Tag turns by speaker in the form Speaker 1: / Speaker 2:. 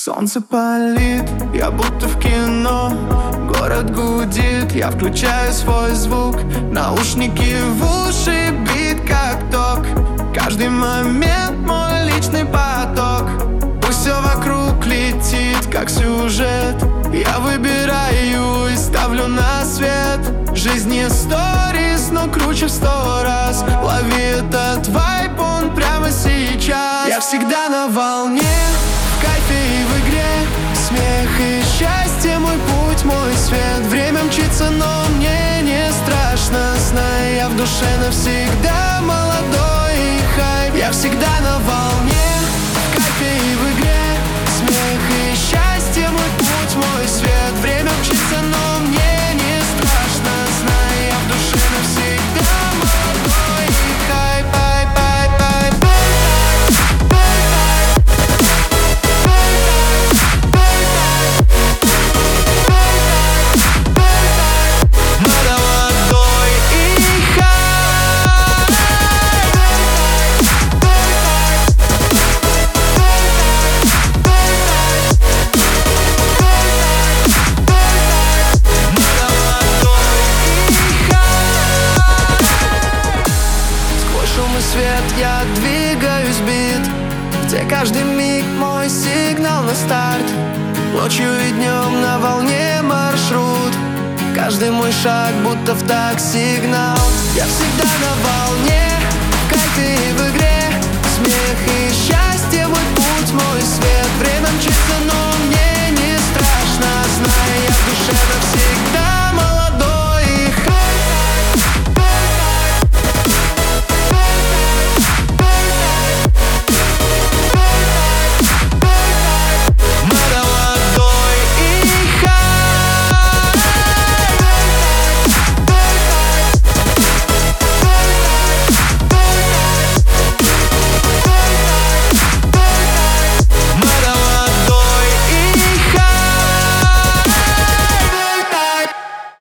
Speaker 1: Солнце палит, я будто в кино. Город гудит, я включаю свой звук. Наушники в уши, бит как ток. Каждый момент мой личный поток. Пусть все вокруг летит, как сюжет. Я выбираю и ставлю на свет. Жизнь не сторис, но круче в 100 раз. Лови этот вайб, он прямо сейчас. Я всегда на волне, в кайфе и в игре. Смех и счастье, мой путь, мой свет. Время мчится, но мне не страшно. Знаю, я в душе навсегда молодой и хайп. Я всегда на волне, в кайфе и в игре. Смех и счастье, мой путь, мой свет. Время мчится, но мне не страшно. Знаю, я в душе навсегда молодой и хайп. Свет, я двигаюсь бит, где каждый миг мой сигнал на старт. Ночью и днем на волне маршрут. Каждый мой шаг будто в такт сигнал. Я всегда на волне, в кайфе и в игре. Смех и счастье, мой путь, мой свет. Время